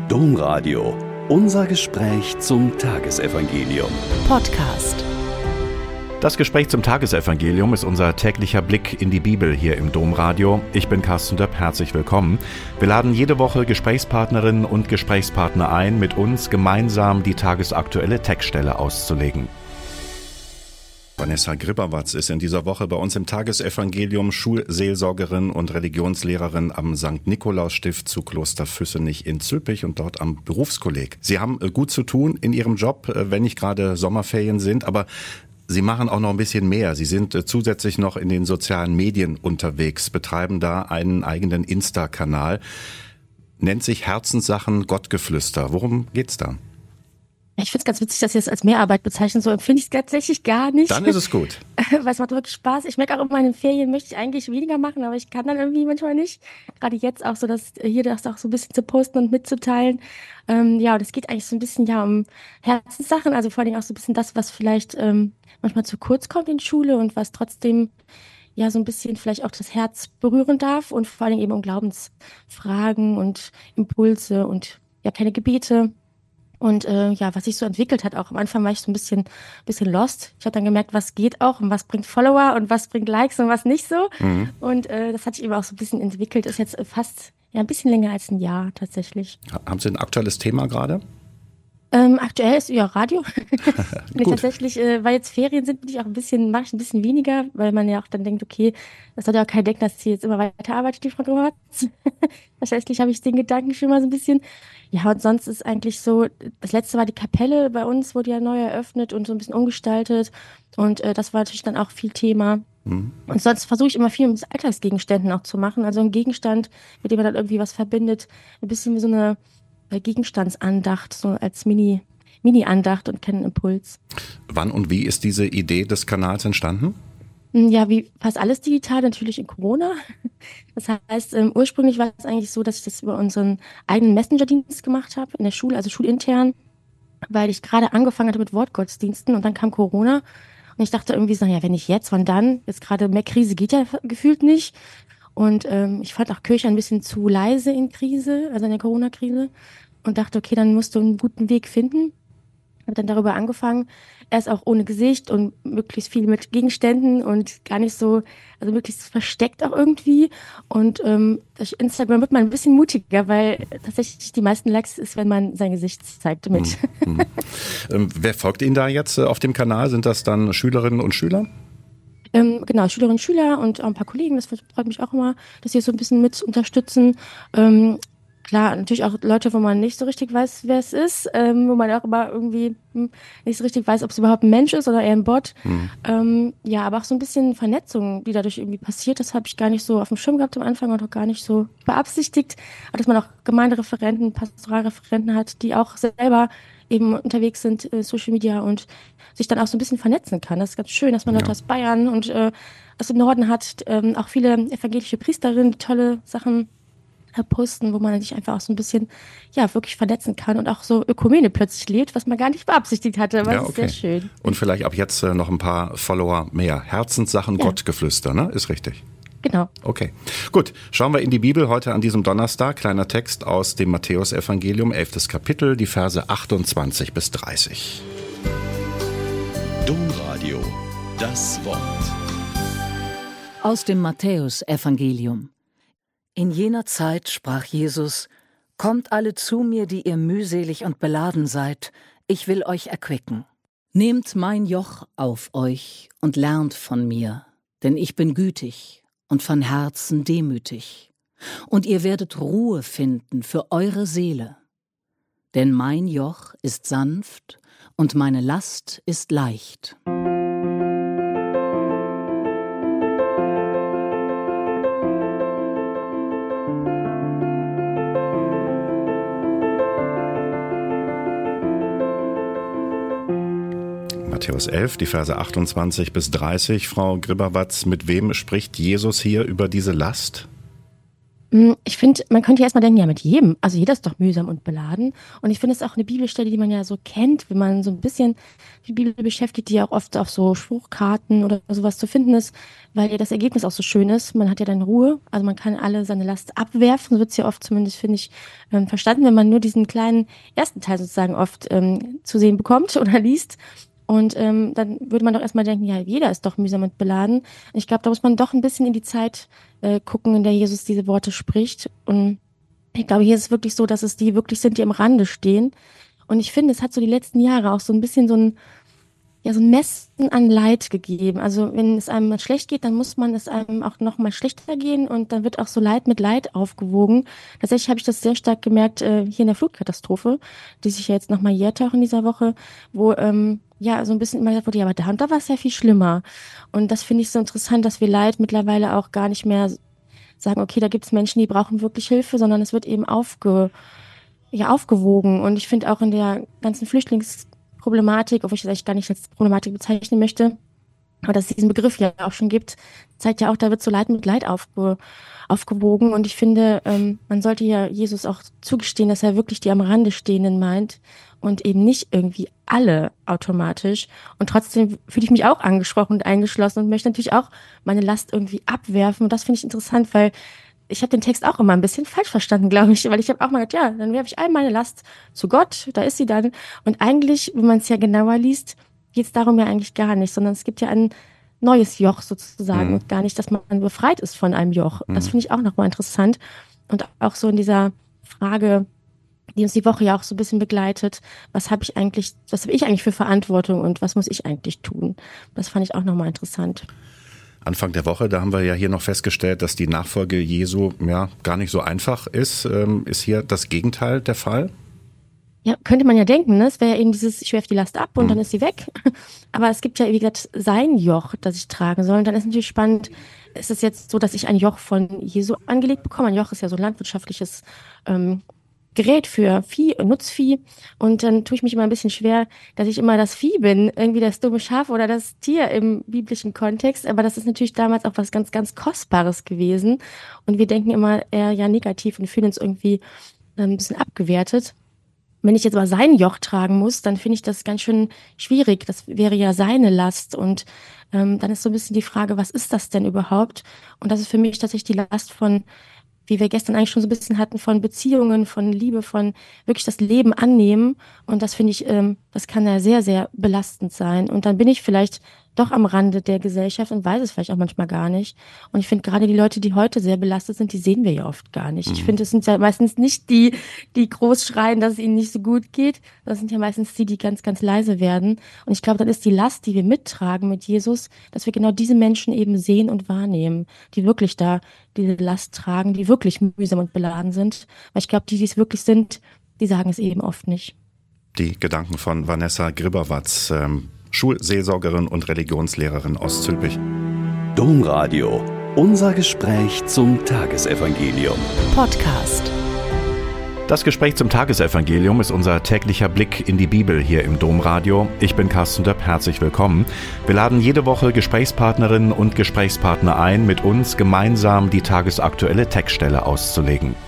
Domradio. Unser Gespräch zum Tagesevangelium. Podcast. Das Gespräch zum Tagesevangelium ist unser täglicher Blick in die Bibel hier im Domradio. Ich bin Carsten Döpp, herzlich willkommen. Wir laden jede Woche Gesprächspartnerinnen und Gesprächspartner ein, mit uns gemeinsam die tagesaktuelle Textstelle auszulegen. Vanessa Gribberwatz ist in dieser Woche bei uns im Tagesevangelium Schulseelsorgerin und Religionslehrerin am St. Nikolaus-Stift zu Kloster Füssenich in Zülpich und dort am Berufskolleg. Sie haben gut zu tun in Ihrem Job, wenn nicht gerade Sommerferien sind, aber Sie machen auch noch ein bisschen mehr. Sie sind zusätzlich noch in den sozialen Medien unterwegs, betreiben da einen eigenen Insta-Kanal. Nennt sich Herzenssachen Gottgeflüster. Worum geht's da? Ich finde es ganz witzig, dass Sie das als Mehrarbeit bezeichnen. So empfinde ich es tatsächlich gar nicht. Dann ist es gut. Weil es macht wirklich Spaß. Ich merke auch immer, in den Ferien möchte ich eigentlich weniger machen, aber ich kann dann irgendwie manchmal nicht. Gerade jetzt auch so, dass hier das auch so ein bisschen zu posten und mitzuteilen. Und es geht eigentlich so ein bisschen um Herzenssachen. Also vor allem auch so ein bisschen das, was vielleicht manchmal zu kurz kommt in Schule und was trotzdem so ein bisschen vielleicht auch das Herz berühren darf. Und vor allem eben um Glaubensfragen und Impulse und keine Gebete. Und was sich so entwickelt hat, auch am Anfang war ich so ein bisschen lost. Ich habe dann gemerkt, was geht auch und was bringt Follower und was bringt Likes und was nicht so. Mhm. Und das hat sich eben auch so ein bisschen entwickelt. Ist jetzt fast ein bisschen länger als ein Jahr tatsächlich. Haben Sie ein aktuelles Thema gerade? Aktuell ist Radio. Tatsächlich, weil jetzt Ferien sind, mache ich ein bisschen weniger, weil man ja auch dann denkt, okay, das soll ja auch keiner denken, dass sie jetzt immer weiter arbeitet, die Frau Gribberwatz. Tatsächlich habe ich den Gedanken schon mal so ein bisschen. Ja, und sonst ist eigentlich so, das letzte war die Kapelle bei uns, wurde ja neu eröffnet und so ein bisschen umgestaltet. Und das war natürlich dann auch viel Thema. Mhm. Und sonst versuche ich immer viel mit Alltagsgegenständen auch zu machen. Also ein Gegenstand, mit dem man dann irgendwie was verbindet. Ein bisschen wie so eine Gegenstandsandacht, so als Mini-Andacht und keinen Impuls. Wann und wie ist diese Idee des Kanals entstanden? Ja, wie fast alles digital, natürlich in Corona. Das heißt, ursprünglich war es eigentlich so, dass ich das über unseren eigenen Messenger-Dienst gemacht habe, in der Schule, also schulintern, weil ich gerade angefangen hatte mit Wortgottesdiensten und dann kam Corona und ich dachte irgendwie so, wenn nicht jetzt, wann dann? Jetzt gerade mehr Krise geht ja gefühlt nicht. Und ich fand auch Kirche ein bisschen zu leise in der Corona-Krise und dachte, okay, dann musst du einen guten Weg finden. Habe dann darüber angefangen, erst auch ohne Gesicht und möglichst viel mit Gegenständen und gar nicht so, also möglichst versteckt auch irgendwie. Und durch Instagram wird man ein bisschen mutiger, weil tatsächlich die meisten Likes ist, wenn man sein Gesicht zeigt mit. Wer folgt Ihnen da jetzt auf dem Kanal? Sind das dann Schülerinnen und Schüler? Genau, Schülerinnen und Schüler und auch ein paar Kollegen, das freut mich auch immer, dass sie so ein bisschen mit unterstützen. Klar, natürlich auch Leute, wo man nicht so richtig weiß, wer es ist, wo man auch immer irgendwie nicht so richtig weiß, ob es überhaupt ein Mensch ist oder eher ein Bot. Mhm. Aber auch so ein bisschen Vernetzung, die dadurch irgendwie passiert, das habe ich gar nicht so auf dem Schirm gehabt am Anfang und auch gar nicht so beabsichtigt. Aber dass man auch Gemeindereferenten, Pastoralreferenten hat, die auch selber eben unterwegs sind, Social Media und sich dann auch so ein bisschen vernetzen kann. Das ist ganz schön, dass man Leute aus Bayern und aus dem Norden hat, auch viele evangelische Priesterinnen, die tolle Sachen posten, wo man sich einfach auch so ein bisschen, wirklich vernetzen kann und auch so Ökumene plötzlich lebt, was man gar nicht beabsichtigt hatte, aber das ist sehr schön. Und vielleicht ab jetzt noch ein paar Follower mehr. Herzenssachen Gottgeflüster, ne? Ist richtig. Genau. Okay, gut. Schauen wir in die Bibel heute an diesem Donnerstag. Kleiner Text aus dem Matthäusevangelium, 11. Kapitel, die Verse 28 bis 30. Domradio, das Wort. Aus dem Matthäusevangelium. In jener Zeit sprach Jesus: Kommt alle zu mir, die ihr mühselig und beladen seid, ich will euch erquicken. Nehmt mein Joch auf euch und lernt von mir, denn ich bin gütig und von Herzen demütig. Und ihr werdet Ruhe finden für eure Seele. Denn mein Joch ist sanft und meine Last ist leicht. Matthäus 11, die Verse 28 bis 30. Frau Gribberwatz, mit wem spricht Jesus hier über diese Last? Ich finde, man könnte ja erstmal denken, ja, mit jedem, also jeder ist doch mühsam und beladen. Und ich finde es auch eine Bibelstelle, die man ja so kennt, wenn man so ein bisschen die Bibel beschäftigt, die ja auch oft auf so Spruchkarten oder sowas zu finden ist, weil ja das Ergebnis auch so schön ist. Man hat ja dann Ruhe, also man kann alle seine Last abwerfen, so wird es ja oft zumindest, finde ich, verstanden, wenn man nur diesen kleinen ersten Teil sozusagen oft zu sehen bekommt oder liest. Und dann würde man doch erstmal denken, ja, jeder ist doch mühsam und beladen. Ich glaube, da muss man doch ein bisschen in die Zeit gucken, in der Jesus diese Worte spricht. Und ich glaube, hier ist es wirklich so, dass es die wirklich sind, die am Rande stehen. Und ich finde, es hat so die letzten Jahre auch so ein bisschen so ein Messen an Leid gegeben. Also wenn es einem mal schlecht geht, dann muss man es einem auch noch mal schlechter gehen und dann wird auch so Leid mit Leid aufgewogen. Tatsächlich habe ich das sehr stark gemerkt hier in der Flutkatastrophe, die sich ja jetzt noch mal jährt auch in dieser Woche, wo so ein bisschen immer gesagt wurde, ja, aber da und da war es ja viel schlimmer. Und das finde ich so interessant, dass wir Leid mittlerweile auch gar nicht mehr sagen, okay, da gibt es Menschen, die brauchen wirklich Hilfe, sondern es wird eben aufgewogen. Und ich finde auch in der ganzen Flüchtlingsproblematik, obwohl ich das eigentlich gar nicht als Problematik bezeichnen möchte, aber dass es diesen Begriff ja auch schon gibt, zeigt ja auch, da wird so Leid mit Leid aufgewogen. Und ich finde, man sollte ja Jesus auch zugestehen, dass er wirklich die am Rande Stehenden meint und eben nicht irgendwie alle automatisch. Und trotzdem fühle ich mich auch angesprochen und eingeschlossen und möchte natürlich auch meine Last irgendwie abwerfen. Und das finde ich interessant, weil ich habe den Text auch immer ein bisschen falsch verstanden, glaube ich, weil ich habe auch mal gedacht, ja, dann werfe ich all meine Last zu Gott, da ist sie dann. Und eigentlich, wenn man es ja genauer liest, geht es darum ja eigentlich gar nicht, sondern es gibt ja ein neues Joch sozusagen und gar nicht, dass man befreit ist von einem Joch. Das finde ich auch nochmal interessant. Und auch so in dieser Frage, die uns die Woche ja auch so ein bisschen begleitet, was habe ich eigentlich für Verantwortung und was muss ich eigentlich tun? Das fand ich auch nochmal interessant. Anfang der Woche, da haben wir ja hier noch festgestellt, dass die Nachfolge Jesu gar nicht so einfach ist. Ist hier das Gegenteil der Fall? Ja, könnte man ja denken, ne? Es wäre ja eben dieses, ich werfe die Last ab und dann ist sie weg. Aber es gibt ja, wie gesagt, sein Joch, das ich tragen soll. Und dann ist natürlich spannend, ist es jetzt so, dass ich ein Joch von Jesu angelegt bekomme? Ein Joch ist ja so ein landwirtschaftliches Gerät für Vieh, Nutzvieh. Und dann tue ich mich immer ein bisschen schwer, dass ich immer das Vieh bin, irgendwie das dumme Schaf oder das Tier im biblischen Kontext. Aber das ist natürlich damals auch was ganz, ganz Kostbares gewesen. Und wir denken immer eher ja negativ und fühlen uns irgendwie ein bisschen abgewertet. Wenn ich jetzt aber sein Joch tragen muss, dann finde ich das ganz schön schwierig. Das wäre ja seine Last. Und dann ist so ein bisschen die Frage, was ist das denn überhaupt? Und das ist für mich tatsächlich die Last von, wie wir gestern eigentlich schon so ein bisschen hatten, von Beziehungen, von Liebe, von wirklich das Leben annehmen. Und das finde ich, das kann ja sehr, sehr belastend sein. Und dann bin ich vielleicht doch am Rande der Gesellschaft und weiß es vielleicht auch manchmal gar nicht. Und ich finde gerade die Leute, die heute sehr belastet sind, die sehen wir ja oft gar nicht. Ich finde, es sind ja meistens nicht die groß schreien, dass es ihnen nicht so gut geht. Das sind ja meistens die ganz, ganz leise werden. Und ich glaube, dann ist die Last, die wir mittragen mit Jesus, dass wir genau diese Menschen eben sehen und wahrnehmen, die wirklich da diese Last tragen, die wirklich mühsam und beladen sind. Weil ich glaube, die es wirklich sind, die sagen es eben oft nicht. Die Gedanken von Vanessa Gribberwatz, Schulseelsorgerin und Religionslehrerin aus Zülpich. Domradio. Unser Gespräch zum Tagesevangelium. Podcast. Das Gespräch zum Tagesevangelium ist unser täglicher Blick in die Bibel hier im Domradio. Ich bin Carsten Döpp, herzlich willkommen. Wir laden jede Woche Gesprächspartnerinnen und Gesprächspartner ein, mit uns gemeinsam die tagesaktuelle Textstelle auszulegen.